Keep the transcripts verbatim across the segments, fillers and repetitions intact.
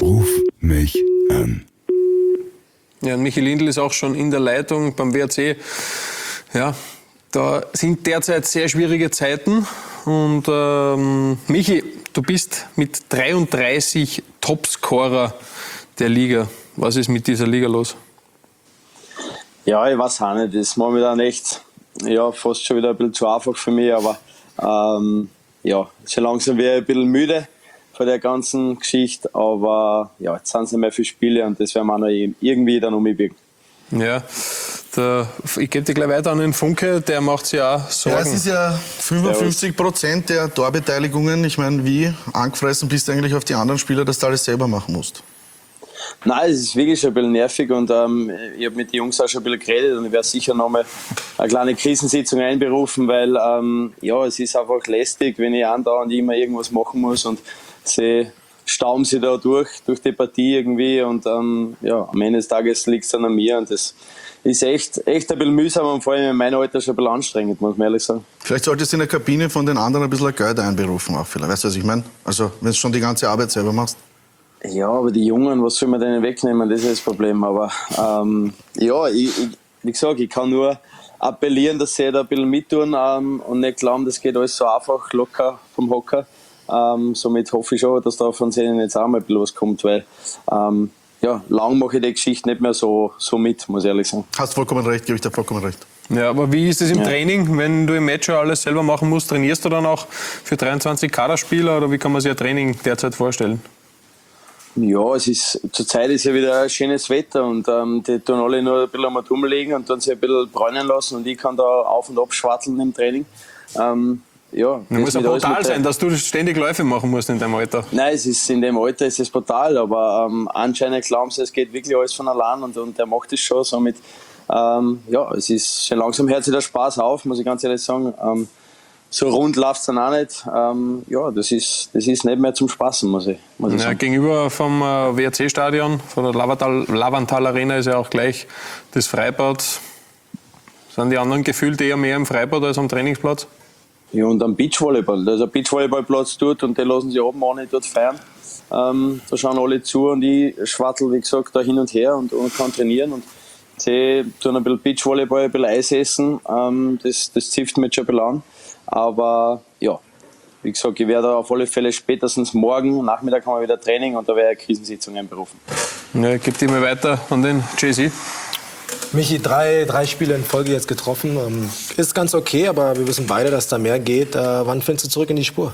Ruf mich an. Ja, und Michi Lindl ist auch schon in der Leitung beim W R C. Ja, da sind derzeit sehr schwierige Zeiten. Und ähm, Michi, du bist mit dreiunddreißig Topscorer der Liga. Was ist mit dieser Liga los? Ja, ich weiß auch nicht. Das ist momentan echt, ja, fast schon wieder ein bisschen zu einfach für mich. Aber ähm, ja, schon langsam wäre ich ein bisschen müde von der ganzen Geschichte. Aber ja, jetzt sind es nicht mehr viele Spiele und das werden wir auch noch irgendwie dann umbiegen. Ja, der, ich gebe dir gleich weiter an den Funke, der macht sich auch Sorgen. Ja, es ist ja fünfundfünfzig Prozent der Torbeteiligungen. Ich meine, wie angefressen bist du eigentlich auf die anderen Spieler, dass du alles selber machen musst? Nein, es ist wirklich schon ein bisschen nervig und ähm, ich habe mit den Jungs auch schon ein bisschen geredet und ich werde sicher nochmal eine kleine Krisensitzung einberufen, weil ähm, ja, es ist einfach lästig, wenn ich andauernd immer irgendwas machen muss und sie stauben sie da durch, durch die Partie irgendwie und ähm, ja, am Ende des Tages liegt es dann an mir und das ist echt, echt ein bisschen mühsam und vor allem in meinem Alter schon ein bisschen anstrengend, muss man ehrlich sagen. Vielleicht solltest du in der Kabine von den anderen ein bisschen Geld einberufen auch vielleicht, weißt du, was ich meine? Also, wenn du schon die ganze Arbeit selber machst. Ja, aber die Jungen, was soll man denen wegnehmen, das ist das Problem, aber ähm, ja, ich, ich, wie gesagt, ich kann nur appellieren, dass sie da ein bisschen mittun ähm, und nicht glauben, das geht alles so einfach, locker vom Hocker. Ähm, somit hoffe ich schon, dass da von denen jetzt auch mal ein bisschen was kommt, weil ähm, ja, lang mache ich die Geschichte nicht mehr so, so mit, muss ich ehrlich sagen. Hast vollkommen recht, gebe ich dir vollkommen recht. Ja, aber wie ist es im ja. Training, wenn du im Match alles selber machen musst? Trainierst du dann auch für dreiundzwanzig Kaderspieler oder wie kann man sich ein Training derzeit vorstellen? Ja, es ist, zurzeit ist ja wieder ein schönes Wetter und ähm, die tun alle nur ein bisschen am Atom legen und dann sich ein bisschen bräunen lassen und ich kann da auf und ab schwatteln im Training. Ähm, ja, das muss ja brutal sein, dass du ständig Läufe machen musst in deinem Alter. Nein, es ist, in dem Alter ist es brutal, aber ähm, anscheinend glauben sie, es geht wirklich alles von allein und, und der macht es schon. Somit, ähm, ja, es ist schon langsam hört sich der Spaß auf, muss ich ganz ehrlich sagen. Ähm, so rund läuft es dann auch nicht. Ähm, ja, das ist, das ist nicht mehr zum Spaßen, muss ich, muss ich ja, sagen. Gegenüber vom äh, W R C-Stadion, von der Lavantal, Lavantal Arena ist ja auch gleich das Freibad. Sind die anderen gefühlt eher mehr im Freibad als am Trainingsplatz? Ja, und am Beachvolleyball. Da ist ein Beachvolleyballplatz dort und den lassen sie oben auch nicht dort feiern. Ähm, da schauen alle zu und ich schwattel, wie gesagt, da hin und her und, und kann trainieren. Und sie tun ein bisschen Beachvolleyball, ein bisschen Eis essen. Ähm, das, das zipft mich schon ein bisschen an. Aber ja, wie gesagt, ich werde auf alle Fälle spätestens morgen, Nachmittag haben wir wieder Training und da werde ich eine Krisensitzung einberufen. Ja, gib die mal weiter an den Jay-Z. Michi, drei, drei Spiele in Folge jetzt getroffen. Ähm, ist ganz okay, aber wir wissen beide, dass da mehr geht. Äh, wann findest du zurück in die Spur?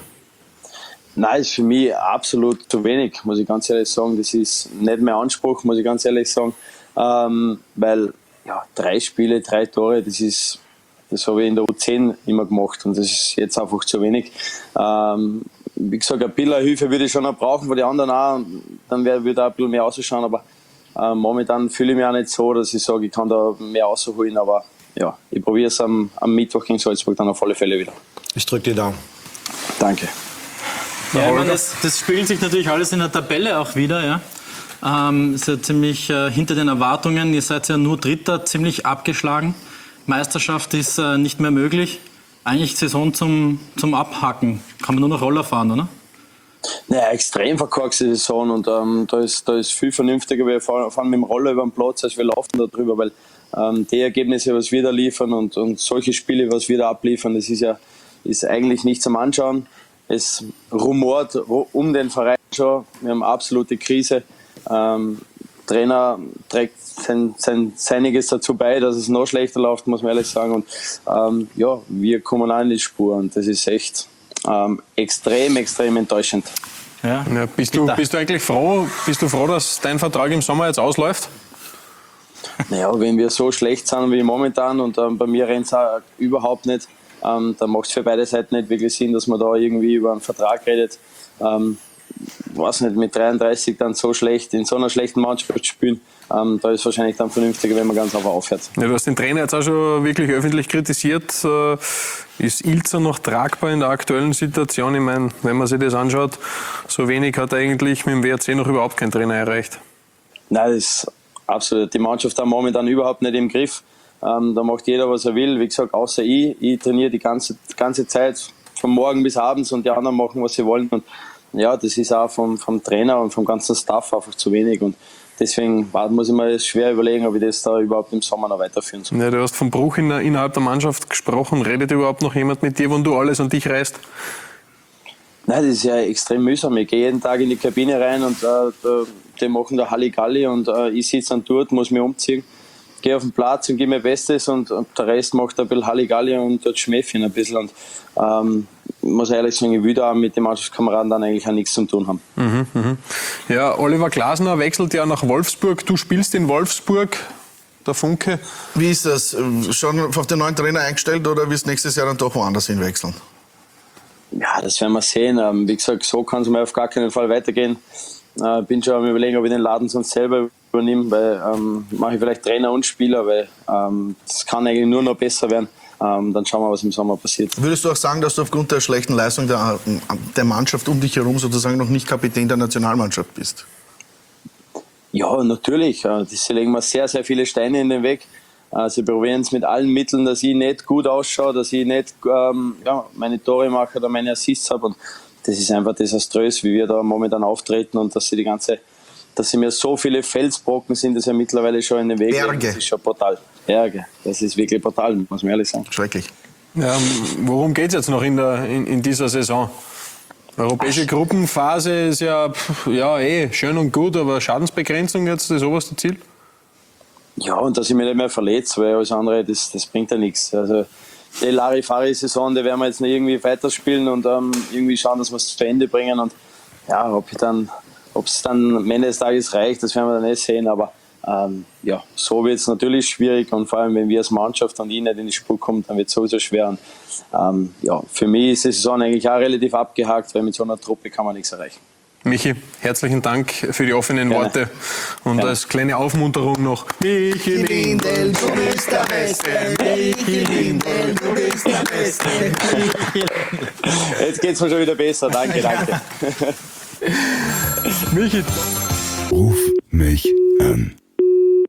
Nein, ist für mich absolut zu wenig, muss ich ganz ehrlich sagen. Das ist nicht mehr Anspruch, muss ich ganz ehrlich sagen. Ähm, weil ja, drei Spiele, drei Tore, das ist... Das habe ich in der U zehn immer gemacht und das ist jetzt einfach zu wenig. Ähm, wie gesagt, ein bisschen Hilfe würde ich schon noch brauchen, von den anderen auch. Dann würde auch ein bisschen mehr ausschauen. Aber äh, momentan fühle ich mich auch nicht so, dass ich sage, ich kann da mehr rausholen. Aber ja, ich probiere es am, am Mittwoch gegen Salzburg dann auf alle Fälle wieder. Ich drücke dir Daumen. Danke. Ja, ich meine, das, das spiegelt sich natürlich alles in der Tabelle auch wieder. Ja. Ähm, ist ja ziemlich äh, hinter den Erwartungen. Ihr seid ja nur Dritter, ziemlich abgeschlagen. Meisterschaft ist äh, nicht mehr möglich. Eigentlich Saison zum, zum Abhaken. Kann man nur noch Roller fahren, oder? Naja, extrem verkorkste Saison und ähm, da, ist, da ist viel vernünftiger. Wir fahren, fahren mit dem Roller über den Platz, als wir laufen da drüber, weil ähm, die Ergebnisse, was wir da liefern und, und solche Spiele, was wir da abliefern, das ist ja ist eigentlich nicht zum Anschauen. Es rumort um den Verein schon. Wir haben absolute Krise. Ähm, Trainer trägt sein, sein, seiniges dazu bei, dass es noch schlechter läuft, muss man ehrlich sagen. Und ähm, ja, wir kommen auch in die Spur und das ist echt ähm, extrem, extrem enttäuschend. Ja. Ja, bist, du, bist du eigentlich froh, bist du froh, dass dein Vertrag im Sommer jetzt ausläuft? Naja, wenn wir so schlecht sind wie momentan und ähm, bei mir rennt es auch überhaupt nicht, ähm, dann macht es für beide Seiten nicht wirklich Sinn, dass man da irgendwie über einen Vertrag redet. Ähm, weiß nicht, mit dreiunddreißig dann so schlecht, in so einer schlechten Mannschaft spielen, ähm, da ist wahrscheinlich dann vernünftiger, wenn man ganz einfach aufhört. Ja, du hast den Trainer jetzt auch schon wirklich öffentlich kritisiert. Ist Ilzer noch tragbar in der aktuellen Situation? Ich meine, wenn man sich das anschaut, so wenig hat eigentlich mit dem W R C noch überhaupt kein Trainer erreicht. Nein, das ist absolut. Die Mannschaft hat momentan überhaupt nicht im Griff. Ähm, da macht jeder, was er will. Wie gesagt, außer ich. Ich trainiere die ganze, die ganze Zeit, von morgen bis abends und die anderen machen, was sie wollen. Und ja, das ist auch vom, vom Trainer und vom ganzen Staff einfach zu wenig. Und deswegen muss ich mir schwer überlegen, ob ich das da überhaupt im Sommer noch weiterführen soll. Ja, du hast vom Bruch in, innerhalb der Mannschaft gesprochen. Redet überhaupt noch jemand mit dir, wenn du alles an dich reißt? Nein, das ist ja extrem mühsam. Ich gehe jeden Tag in die Kabine rein und äh, die machen da Halligalli und äh, ich sitze dann dort, muss mich umziehen, gehe auf den Platz und gebe mir Bestes und, und der Rest macht ein bisschen Halligalli und dort Schmäffchen ein bisschen. Und ähm, muss ehrlich sagen, ich will da mit den Mannschaftskameraden dann eigentlich auch nichts zu tun haben. Mhm, mhm. Ja, Oliver Glasner wechselt ja nach Wolfsburg. Du spielst in Wolfsburg, der Funke. Wie ist das? Schon auf den neuen Trainer eingestellt oder wirst du nächstes Jahr dann doch woanders hinwechseln? Ja, das werden wir sehen. Ähm, wie gesagt, so kann es mir auf gar keinen Fall weitergehen. Äh, bin schon am Überlegen, ob ich den Laden sonst selber übernehme, weil ähm, mache ich vielleicht Trainer und Spieler, weil ähm, das kann eigentlich nur noch besser werden. Ähm, dann schauen wir, was im Sommer passiert. Würdest du auch sagen, dass du aufgrund der schlechten Leistung der, der Mannschaft um dich herum sozusagen noch nicht Kapitän der Nationalmannschaft bist? Ja, natürlich. Äh, sie legen mir sehr, sehr viele Steine in den Weg. Sie probieren es mit allen Mitteln, dass ich nicht gut ausschaue, dass ich nicht ähm, ja, meine Tore mache oder meine Assists habe. Und das ist einfach desaströs, wie wir da momentan auftreten und dass sie die ganze, dass sie mir so viele Felsbrocken sind, dass ja mittlerweile schon in den Weg Berge. legen. Das ist schon brutal. Berge. Das ist wirklich brutal, muss man ehrlich sagen. Schrecklich. Ja, worum geht es jetzt noch in, der, in, in dieser Saison? Europäische Gruppenphase ist ja, pff, ja eh schön und gut, aber Schadensbegrenzung jetzt das oberste Ziel? Ja, und dass ich mich nicht mehr verletze, weil alles andere, das, das bringt ja nichts. Also die Larifari-Saison, die werden wir jetzt noch irgendwie weiterspielen und ähm, irgendwie schauen, dass wir es zu Ende bringen. Und ja, ob ich dann, ob es dann am Ende des Tages reicht, das werden wir dann nicht sehen. Aber ähm, ja, so wird es natürlich schwierig und vor allem, wenn wir als Mannschaft und ich nicht in die Spur kommen, dann wird es sowieso schwer. Und, ähm, ja, für mich ist die Saison eigentlich auch relativ abgehakt, weil mit so einer Truppe kann man nichts erreichen. Michi, herzlichen Dank für die offenen Gerne. Worte und Gerne. als kleine Aufmunterung noch Michi Lindl, du bist der Beste. Michi Lindl, du bist der Beste. Jetzt geht es mir schon wieder besser, danke, danke. Michi. Ruf mich an.